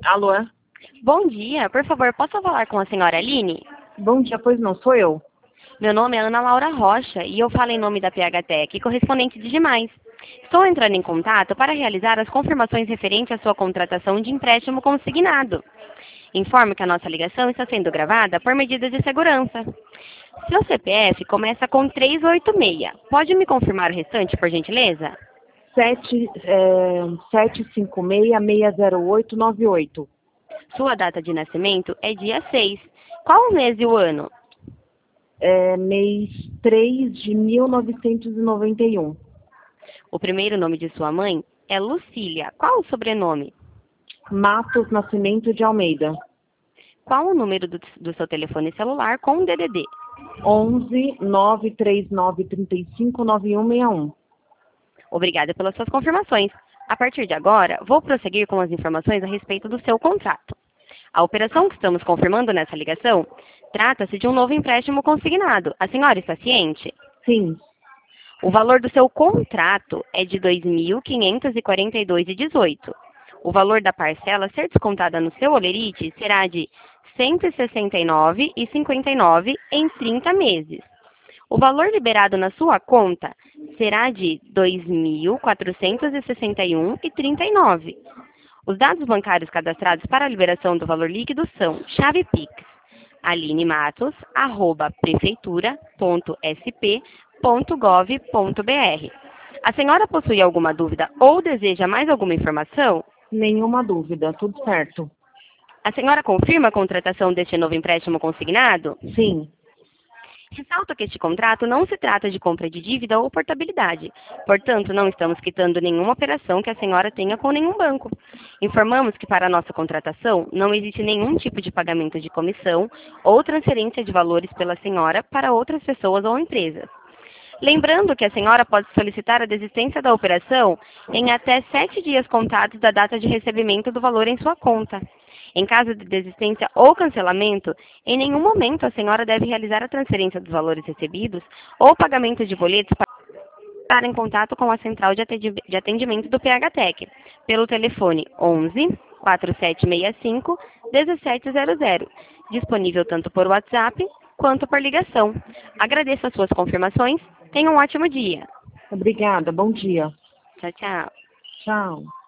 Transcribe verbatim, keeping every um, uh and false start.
Alô? Bom dia, por favor, posso falar com a senhora Aline? Bom dia, pois não, sou eu. Meu nome é Ana Laura Rocha e eu falo em nome da P H Tech, correspondente de demais. Estou entrando em contato para realizar as confirmações referentes à sua contratação de empréstimo consignado. Informo que a nossa ligação está sendo gravada por medidas de segurança. Seu C P F começa com trezentos e oitenta e seis. Pode me confirmar o restante, por gentileza? Sete, é, sete cinco seis, seis zero oito nove oito. Sua data de nascimento é dia seis. Qual o mês e o ano? É, mês três de mil novecentos e noventa e um. O primeiro nome de sua mãe é Lucília. Qual o sobrenome? Matos Nascimento de Almeida. Qual o número do, do seu telefone celular com o D D D? onze nove três nove três cinco nove um seis um. Obrigada pelas suas confirmações. A partir de agora, vou prosseguir com as informações a respeito do seu contrato. A operação que estamos confirmando nessa ligação trata-se de um novo empréstimo consignado. A senhora está ciente? Sim. O valor do seu contrato é de dois mil quinhentos e quarenta e dois reais e dezoito centavos. O valor da parcela a ser descontada no seu holerite será de cento e sessenta e nove reais e cinquenta e nove centavos em trinta meses. O valor liberado na sua conta será de dois mil quatrocentos e sessenta e um reais e trinta e nove centavos. Os dados bancários cadastrados para a liberação do valor líquido são chave Pix, alinematos, arroba prefeitura ponto s p ponto gov ponto br. A senhora possui alguma dúvida ou deseja mais alguma informação? Nenhuma dúvida, tudo certo. A senhora confirma a contratação deste novo empréstimo consignado? Sim. Ressalto que este contrato não se trata de compra de dívida ou portabilidade. Portanto, não estamos quitando nenhuma operação que a senhora tenha com nenhum banco. Informamos que para a nossa contratação não existe nenhum tipo de pagamento de comissão ou transferência de valores pela senhora para outras pessoas ou empresas. Lembrando que a senhora pode solicitar a desistência da operação em até sete dias contados da data de recebimento do valor em sua conta. Em caso de desistência ou cancelamento, em nenhum momento a senhora deve realizar a transferência dos valores recebidos ou pagamento de boletos para estar em contato com a central de atendimento do P H Tech, pelo telefone onze, quatro sete seis cinco, um sete zero zero, disponível tanto por WhatsApp quanto por ligação. Agradeço as suas confirmações. Tenha um ótimo dia. Obrigada, bom dia. Tchau, tchau. Tchau.